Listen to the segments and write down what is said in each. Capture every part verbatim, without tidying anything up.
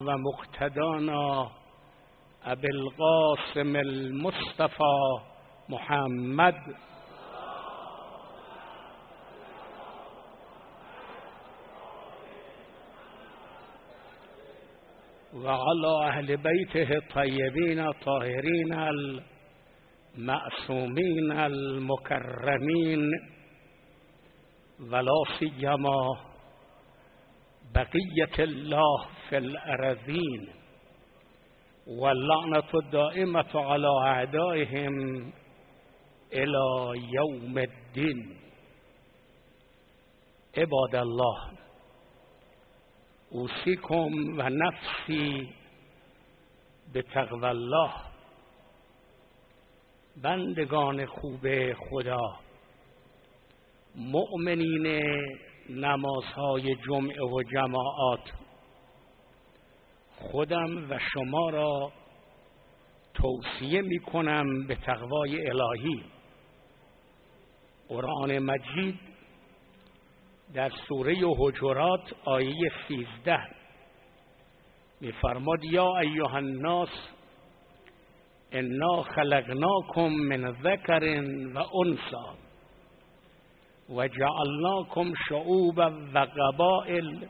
و مقتدانا ابی القاسم المصطفى محمد و علی اهل بیته الطیبین الطاهرین المعصومین المکرمین ولا سیما بقیة الله فی الارضین واللعنة الدائمة على اعدائهم الى یوم الدین. عباد الله، اوصیکم و نفسی به تقوی الله. بندگان خوب خدا، مؤمنین نمازهای جمعه و جماعات، خودم و شما را توصیه می کنم به تقوای الهی. قرآن مجید در سوره حجرات آیه سیزده می‌فرماد یا ایها الناس انا خلقناکم من ذکر و انثی و جعلناکم شعوبا و قبائل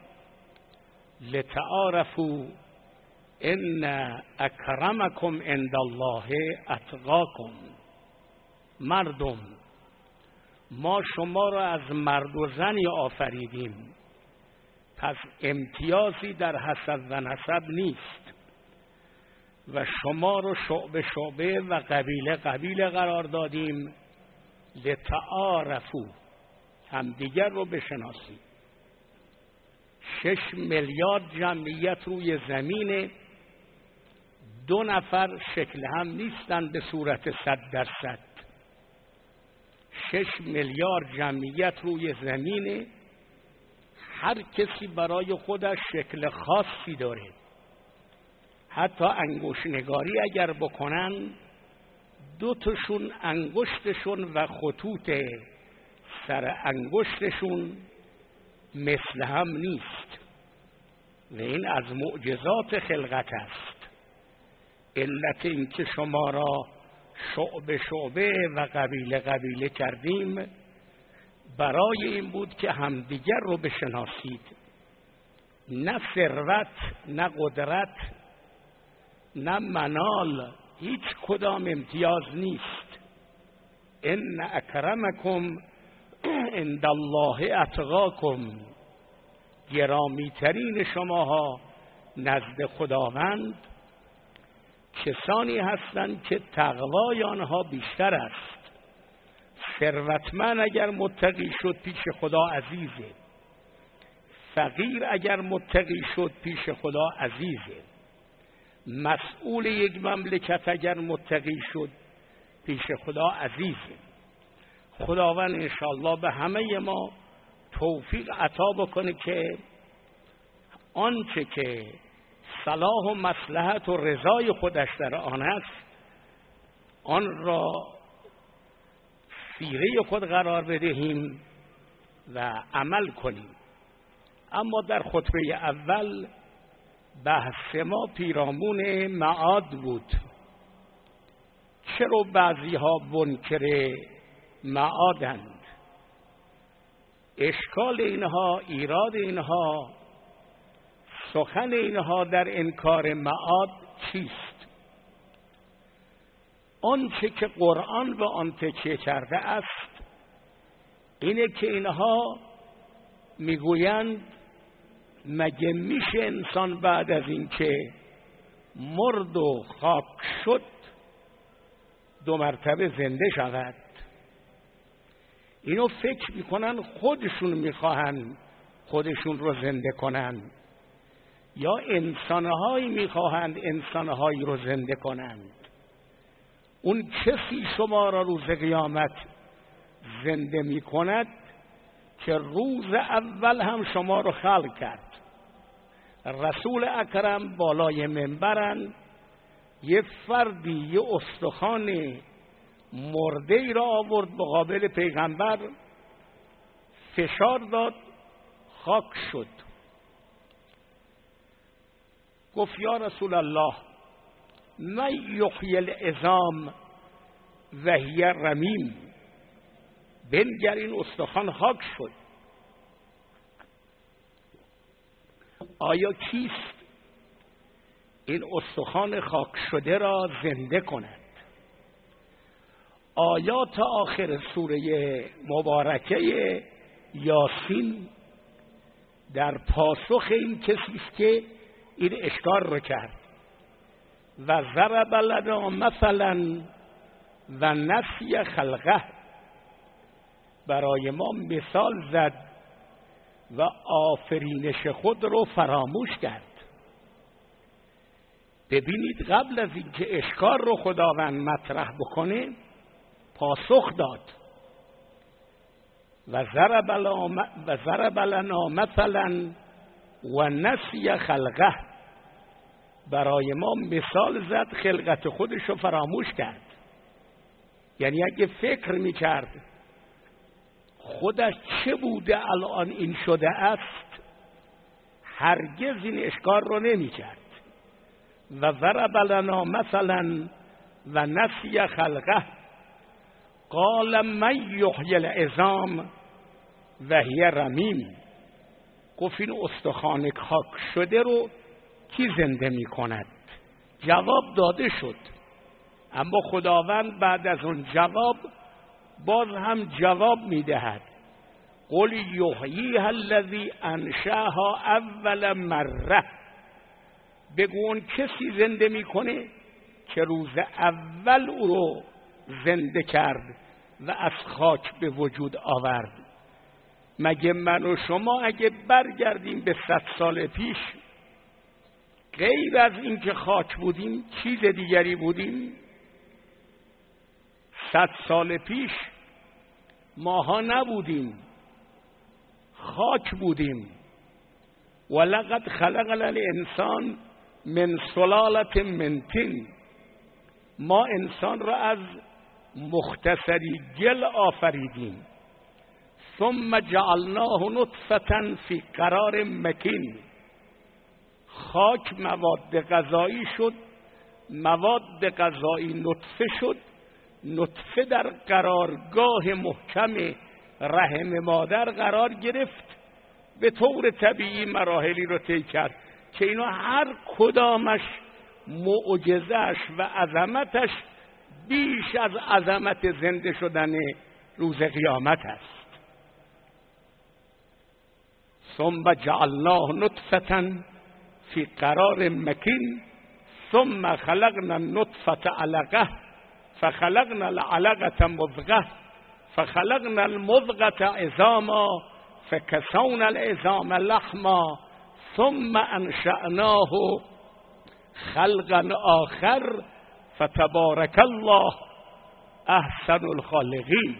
لتعارفوا ان اکرمکم عند الله اتقاکم. مردم، ما شما را از مرد و زنی آفریدیم، پس امتیازی در حسب و نسب نیست و شما را شعبه شعبه و قبیله قبیله قرار دادیم لتعارفوا، همدیگر رو بشناسید. شش میلیارد جمعیت روی زمین، دو نفر شکل هم نیستند به صورت صد درصد. شش میلیارد جمعیت روی زمینه، هر کسی برای خودش شکل خاصی داره. حتی انگشت نگاری اگر بکنن، دو تاشون انگشتشون و خطوط سر انگشتشون مثل هم نیست و این از معجزات خلقت است. علت این که شما را شعبه شعبه و قبیله قبیله کردیم برای این بود که همدیگر رو بشناسید. نه ثروت، نه قدرت، نه منال، هیچ کدام امتیاز نیست. ان اکرمکم عند الله اتقاکم. گرامی ترین شماها نزد خداوند کسانی هستند که تقوای آنها بیشتر است. ثروتمند اگر متقی شد پیش خدا عزیزه، فقیر اگر متقی شد پیش خدا عزیزه، مسئول یک مملکت اگر متقی شد پیش خدا عزیزه. خداوند انشاءالله به همه ما توفیق عطا بکنه که آنچه که صلاح و مصلحت و رضای خودش در آن است آن را سیره خود قرار بدهیم و عمل کنیم. اما در خطبه اول بحث ما پیرامون معاد بود. چرا بعضی ها منکر معادند؟ اشکال اینها، ایراد اینها، سخن اینها در انکار معاد چیست؟ آنچه که قرآن به آن تکیه کرده است اینه که اینها میگویند مگه میشه انسان بعد از این که مرد و خاک شد دو مرتبه زنده شود؟ اینو فکر میکنن خودشون میخواهن خودشون رو زنده کنن یا انسانهایی میخواهند انسانهایی رو زنده کنند. اون کسی شما را روز قیامت زنده میکند که روز اول هم شما رو خلق کرد. رسول اکرم بالای منبرن، یه فردی یه استخوان مرده ای را آورد مقابل پیغمبر، فشار داد، خاک شد. گفت یا رسول الله من یحیی العظام و هی رمیم، بنگر این استخوان خاک شد، آیا کیست این استخوان خاک شده را زنده کند؟ آیات آخر سوره مبارکه یاسین در پاسخ این کسی است که این اشکار رو کرد. و ضرب لنا مثلا و نسی خلقه، برای ما مثال زد و آفرینش خود رو فراموش کرد. ببینید قبل از اینکه اشکار رو خداوند مطرح بکنه پاسخ داد. و ضرب و ضرب لنا مثلا و نسی خلقه، برای ما مثال زد خلقت خودش رو فراموش کرد. یعنی اگه فکر میکرد خودش چه بوده الان این شده است هرگز این اشکار رو نمیکرد. و ضرب لنا مثلا و نسی خلقه قال من یحیی العظام و هی رمیم، گفت این استخوان خاک شده رو کی زنده می کند؟ جواب داده شد، اما خداوند بعد از اون جواب باز هم جواب می دهد. قل یحییها الذی انشأها اول مره، بگو اون کسی زنده می کنه که روز اول او رو زنده کرد و از خاک به وجود آورد. مگه من و شما اگه برگردیم به صد سال پیش غیر از این که خاک بودیم چیز دیگری بودیم؟ صد سال پیش ماها نبودیم، خاک بودیم. ولقد خلقنا الانسان من سلالة من طین، ما انسان را از مختصری گل آفریدیم. ثم جعلناه نطفة فی قرار مکین، خاک مواد غذایی شد، مواد غذایی نطفه شد، نطفه در قرارگاه محکم رحم مادر قرار گرفت، به طور طبیعی مراحلی رو طی کرد که اینا هر کدامش معجزه‌اش و عظمتش بیش از عظمت زنده شدن روز قیامت است. ثم جعلناه نطفة فی قرار مکین ثم خلقنا النطفة علقة فخلقنا العلقة مضغة فخلقنا المضغة عظاما فكسونا العظام لحما ثم انشأناه خلقا آخر فتبارک الله احسن الخالقین.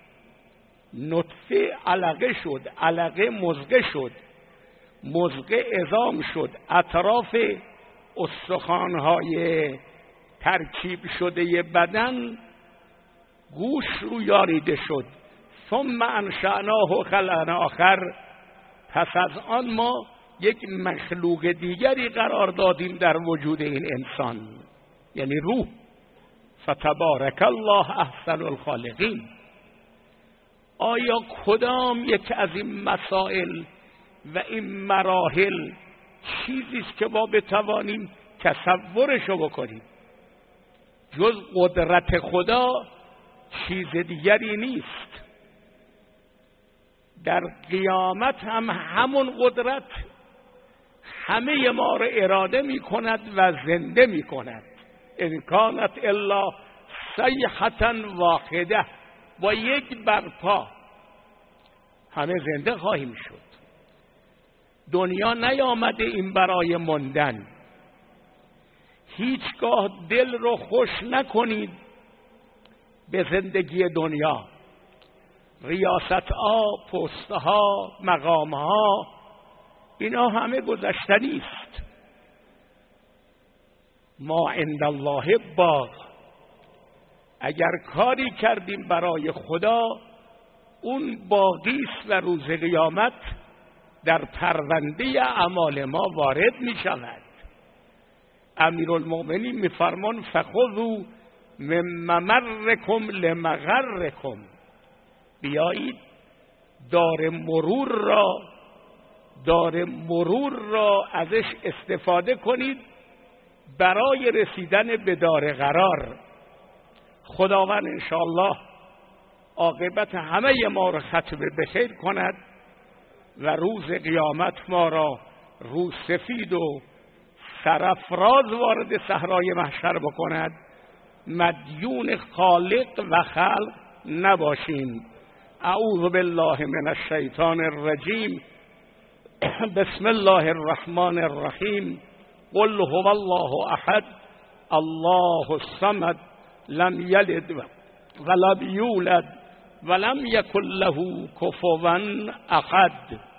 نطفه علقه شد، علقه مضغه شد، مضغه عظام شد، اطراف استخوان‌های ترکیب شده بدن گوش رو یاریده شد. ثم انشأناه خلقا آخر، پس از آن ما یک مخلوق دیگری قرار دادیم در وجود این انسان، یعنی روح. فتبارک الله احسن الخالقین. آیا کدام یک از این مسائل و این مراحل چیزی است که ما بتوانیم تصورشو بکنیم؟ جز قدرت خدا چیز دیگری نیست. در قیامت هم همون قدرت همه ما را اراده می کند و زنده می کند. ان کانت الا صیحة واحده، با یک برپا همه زنده خواهیم شد. دنیا نیامده این برای ماندن. هیچگاه دل رو خوش نکنید به زندگی دنیا. ریاست ها، پست ها، مقام ها، اینا همه گذشتنی است. ما عند الله باق. اگر کاری کردیم برای خدا اون باقی است و روز قیامت در پرونده اعمال ما وارد می شود. امیرالمؤمنین میفرمان فخذوا من ممرکم لمغرکم، بیایید دار مرور را دار مرور را ازش استفاده کنید برای رسیدن به دار قرار. خداوند انشاءالله عاقبت همه ما را ختم به خیر کند و روز قیامت ما را روز سفید و سرافراز وارد صحرای محشر بکند، مدیون خالق و خلق نباشیم. اعوذ بالله من الشیطان الرجیم. بسم الله الرحمن الرحیم. قل هو الله احد الله الصمد لم یلد ولم یولد ولم یکن له کفوا احد.